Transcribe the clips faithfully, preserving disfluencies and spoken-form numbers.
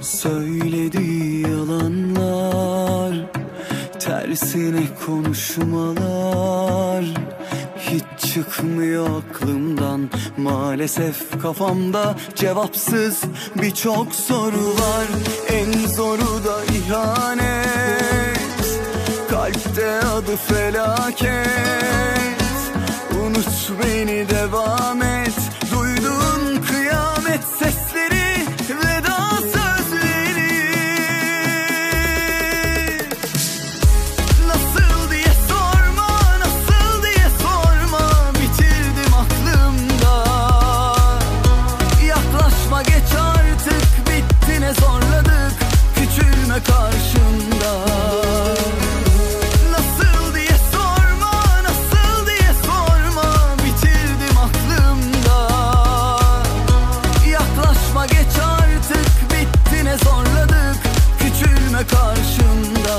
Söylediği yalanlar, tersine konuşmalar hiç çıkmıyor aklımdan. Maalesef kafamda cevapsız birçok soru var. En zoru da ihanet, kalpte adı felaket. Unut beni, devam et. Duyduğun kıyamet sesleri, veda sözleri. Nasıl diye sorma, nasıl diye sorma. Bitirdim aklımda. Yaklaşma, geç artık, bitti ne zorladık. Küçülme karşımda. Zorladık, küçülme karşımda.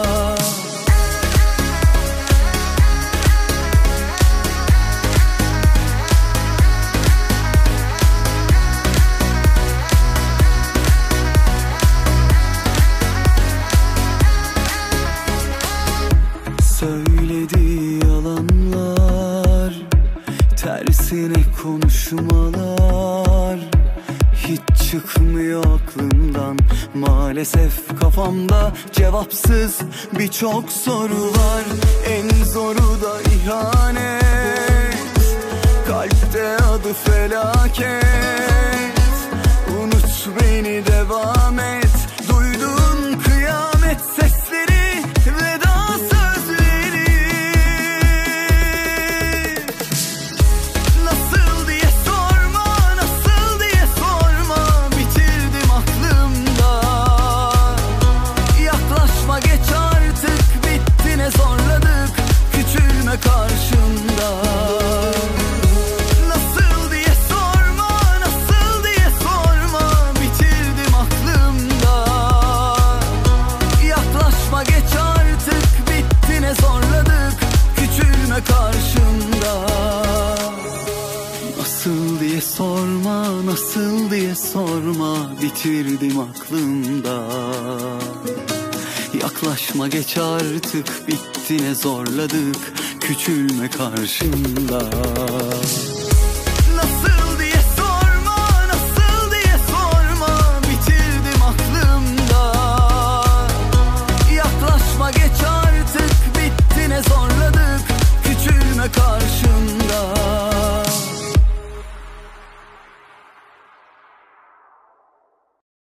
Söylediği yalanlar, tersine konuşmalar hiç çıkmıyor aklımdan. Maalesef kafamda cevapsız birçok soru var. En zoru da ihanet, kalpte adı felaket. Unut beni, devam et. Duyduğun kıyamet sesleri, veda sözleri. Nasıl diye sorma, nasıl diye sorma. Bitirdim aklımda. Yaklaşma, geç artık, bitti ne zorladık. Küçülme karşımda. Nasıl diye sorma, nasıl diye sorma. Bitirdim aklımda. Yaklaşma, geç artık, bitti ne zorladık. Küçülme karşımda. Nasıl diye sorma, nasıl diye sorma. Bitirdim aklımda. Yaklaşma, geç artık, bitti ne zorladık. Küçülme karşımda.